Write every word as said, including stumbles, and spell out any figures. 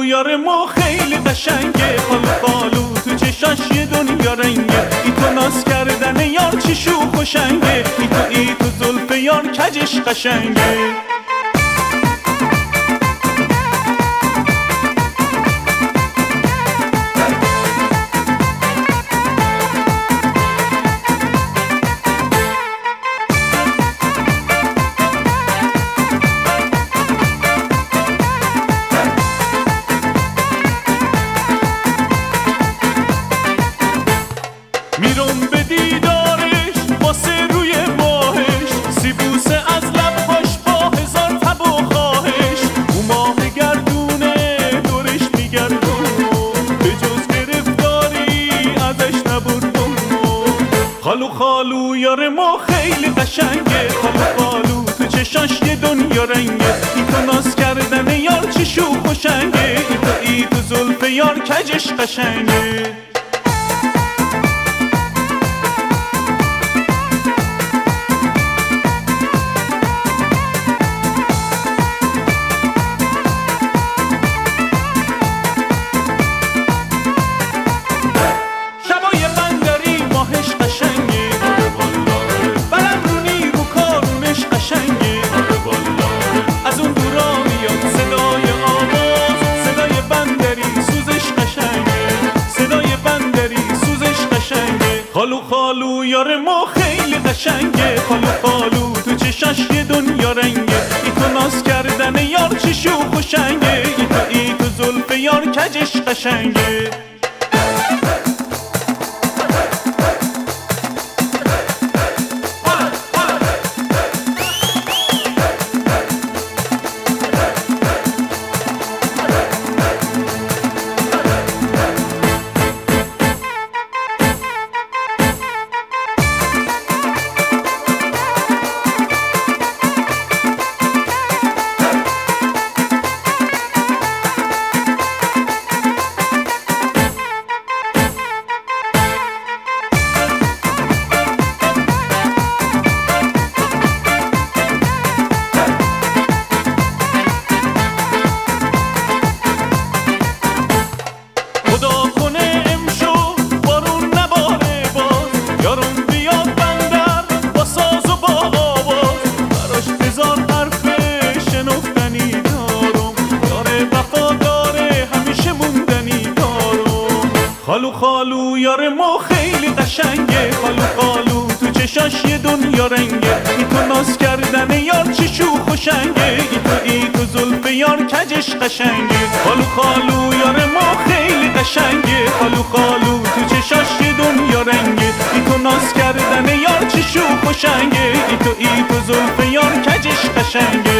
خالو یار ما خیلی قشنگه، خالو خالو تو چشاش یه دنیا رنگه، ای تو ناز کردن یار چی شوخ و شنگه، ای تو ای تو زلف یار کجش قشنگه. میرم به دیدارش واسه روی ماهش، سیبوسه از لبهاش با هزار تب و خواهش، او ماه گردونه دورش میگردم، به جز گرفتاری ازش نبردم. خالو خالو یار ما خیلی قشنگه، خالو خالو تو چشاش یه دنیا رنگه، ای تو ناز کردن یار چی شوخ و شنگه، ای تو ای تو زلف یار کجش قشنگه. خالو خالو یار ما خیلی قشنگه، خالو خالو تو چشاش یه دنیا رنگه، ای تو ناز کردن یار چی شوخ و شنگه، ای تو ای تو زلف یار کجش قشنگه. خالو خالو یار ما خیلی قشنگه، خالو خالو تو چشاش یه دنیا رنگه، ای تو ناز کردن یار چی شوخ و شنگه، ای تو ای تو زلف یار کجش قشنگه. خالو خالو یار ما خیلی قشنگه، خالو خالو تو چشاش یه دنیا رنگه، ای تو ناز کردن یار چی شوخ و شنگه، ای تو ای تو زلف یار کجش قشنگه.